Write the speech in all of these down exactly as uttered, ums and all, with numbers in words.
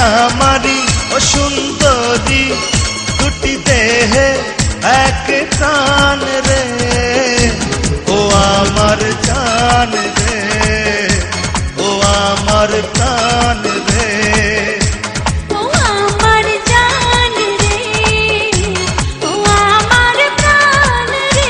আমারি ও সুন্দরী দুটি দেহে এক প্রাণ রে ও আমার জান রে ও আমার প্রাণ রে ও আমার জান রে ও আমার প্রাণ রে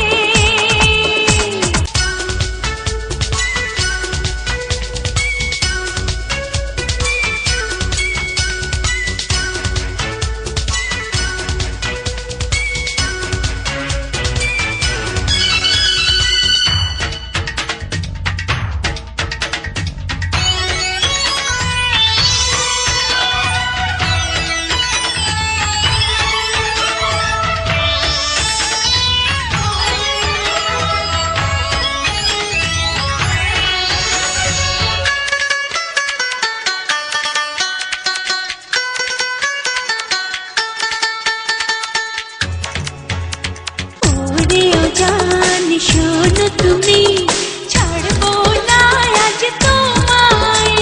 জান শোনো তুমি ছাড়বো না আজ তোমায়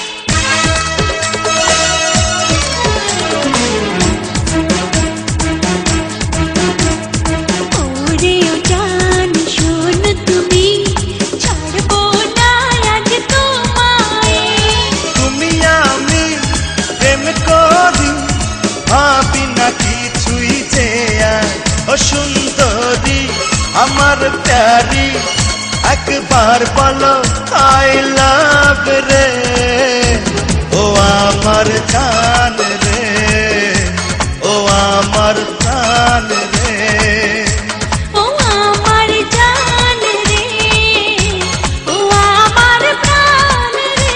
ওরে ও জান শোনো তুমি ছাড়বো না আজ তোমায় তুমি আমি প্রেম করি ভাবি না কিছুই যে ও সুন্দরী আমার প্যারি একবার বলো আই লাভ রে ও আমার জান রে ও আমার প্রাণ রে ও আমার জান রে ও আমার প্রাণ রে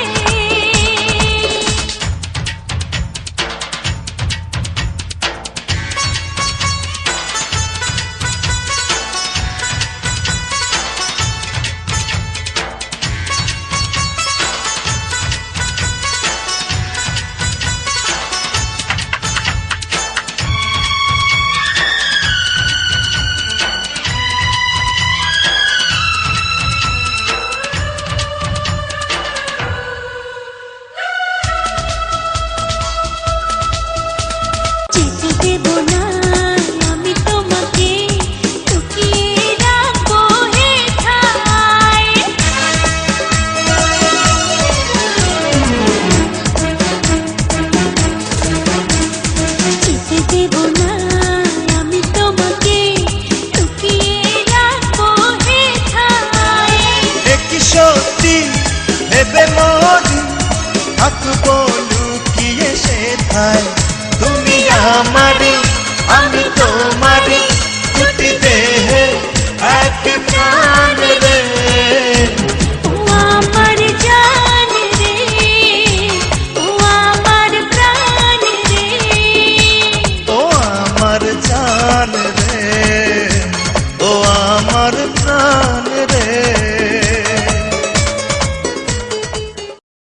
দেবো না আমি তোমাকে লুকিয়ে রাখবো হে ঠায় যেতে দেবো না আমি তোমাকে লুকিয়ে রাখবো হে ঠায় একই সত্যি ভেবে মরি থাকবো লুকিয়ে সেথায়